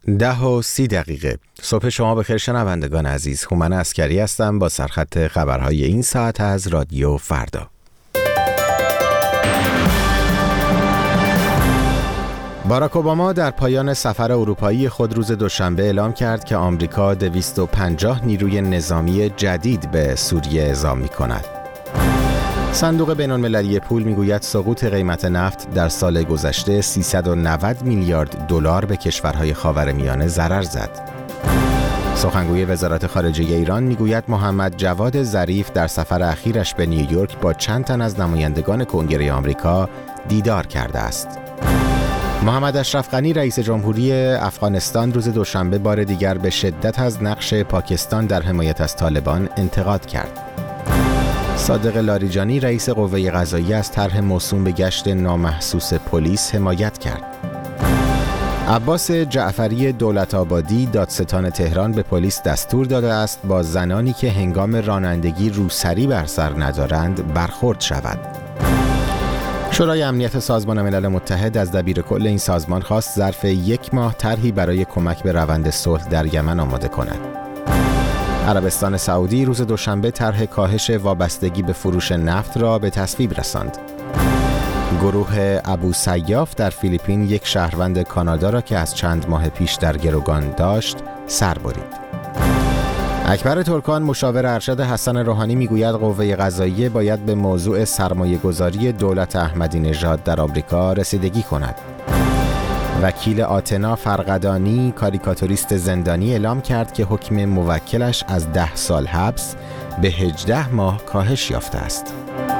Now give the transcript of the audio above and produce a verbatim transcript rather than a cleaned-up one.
ده و سی دقیقه. صبح شما بخیر شنوندگان عزیز. هومن عسکری هستم با سرخط خبرهای این ساعت از رادیو فردا. باراک اوباما در پایان سفر اروپایی خود روز دوشنبه اعلام کرد که آمریکا دویست و پنجاه نیروی نظامی جدید به سوریه اعزام می‌کند. صندوق بین‌المللی پول میگوید سقوط قیمت نفت در سال گذشته سیصد و نود میلیارد دلار به کشورهای خاورمیانه ضرر زد. سخنگوی وزارت خارجه ایران میگوید محمد جواد ظریف در سفر اخیرش به نیویورک با چند تن از نمایندگان کنگره آمریکا دیدار کرده است. محمد اشرف غنی رئیس جمهوری افغانستان روز دوشنبه بار دیگر به شدت از نقش پاکستان در حمایت از طالبان انتقاد کرد. صادق لاریجانی رئیس قوه قضاییه از طرح موسوم به گشت نامحسوس پلیس حمایت کرد. عباس جعفری دولت‌آبادی دادستان تهران به پلیس دستور داده است با زنانی که هنگام رانندگی روسری بر سر ندارند برخورد شود. شورای امنیت سازمان ملل متحد از دبیرکل این سازمان خواست ظرف یک ماه طرحی برای کمک به روند صلح در یمن آماده کند. عربستان سعودی روز دوشنبه طرح کاهش وابستگی به فروش نفت را به تصویب رساند. گروه ابو سیاف در فیلیپین یک شهروند کانادا را که از چند ماه پیش در گروگان داشت سر برید. اکبر ترکان مشاور ارشد حسن روحانی میگوید قوه قضاییه باید به موضوع سرمایه‌گذاری دولت احمدی نژاد در آمریکا رسیدگی کند. وکیل آتنا فرقدانی کاریکاتوریست زندانی اعلام کرد که حکم موکلش از ده سال حبس به هجده ماه کاهش یافته است.